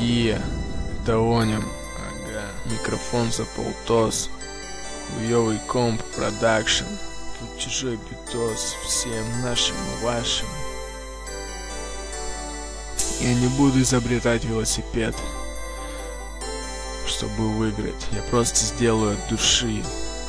Тонем. Микрофон за полтос. Хуёвый комп продакшн. Тут чужой битос. Всем нашим и вашим. Я не буду изобретать велосипед, чтобы выиграть. Я просто сделаю от души.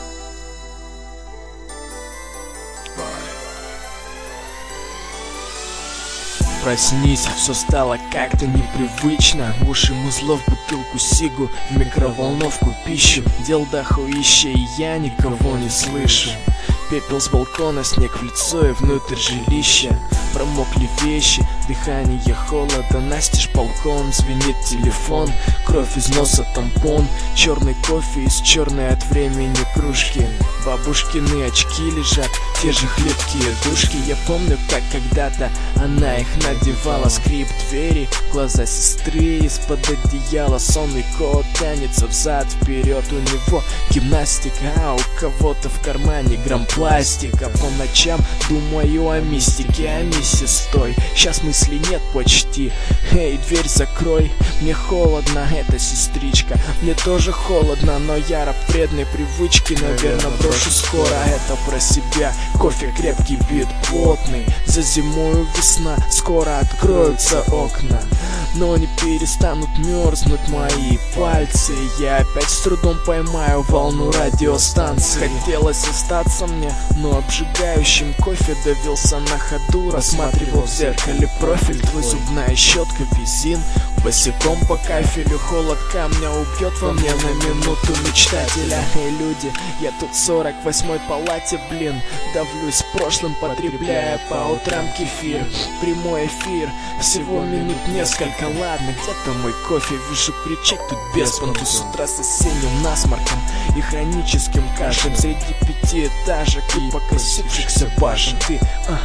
Проснись, все стало как-то непривычно. В уши музлов, бутылку сигу, в микроволновку пищу. Дел дохуища, и я никого не слышу. Пепел с балкона, снег в лицо и внутрь жилища. Промокли вещи, дыхание холода. Настежь балкон, звенит телефон. Кровь из носа, тампон. Черный кофе из черной от времени кружки. Бабушкины очки лежат, те же хлипкие душки. Я помню, как когда-то она их надевала. Скрип двери, глаза сестры из-под одеяла. Сонный кот тянется взад-вперед. У него гимнастика, а у кого-то в кармане грамм пластика. По ночам думаю о мистике, о миссис Той. Сейчас мыслей нет почти. Эй, дверь закрой, мне холодно, это сестричка. Мне тоже холодно, но я раб вредной привычки. Наверное, брошу скоро это про себя. Кофе крепкий, бит плотный. Зазимую весна, скоро откроются окна. Но не перестанут мерзнуть мои пальцы. Я опять с трудом поймаю волну радиостанции. Хотелось остаться мне, но обжигающим кофе давился на ходу. Рассматривал в зеркале профиль, твой зубная щетка, визин. Босиком по кафелю, холод камня убьет во мне на минуту мечтателя. Эй, люди, я тут в 48-й палате, блин. Давлюсь прошлым, потребляя по утрам кефир. Прямой эфир, всего минут несколько. Ладно, где-то мой кофе, вижу кричать тут без понту. С утра с осенним насморком и хроническим кашлем. Среди пятиэтажек и покосившихся башен. Ты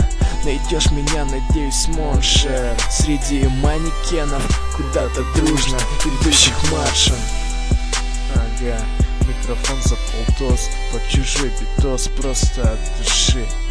найдешь меня, надеюсь, моншер. Среди манекенов, куда-то дружно идущих маршем. Ага, микрофон за полтос, под чужой битос, просто от души.